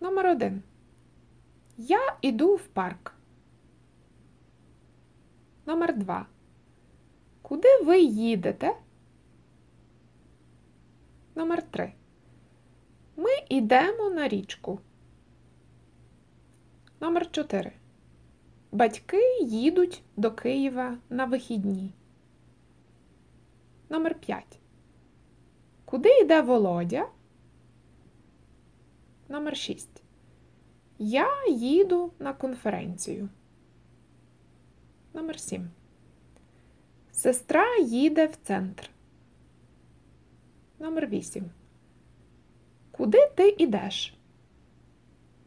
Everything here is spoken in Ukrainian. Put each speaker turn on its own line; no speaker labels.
Номер 1. Я іду в парк. Номер 2. Куди ви їдете? Номер 3. Ми йдемо на річку. Номер 4. Батьки їдуть до Києва на вихідні. Номер 5. Куди йде Володя? Номер 6. Я їду на конференцію. Номер 7. Сестра їде в центр. Номер 8. Куди ти йдеш?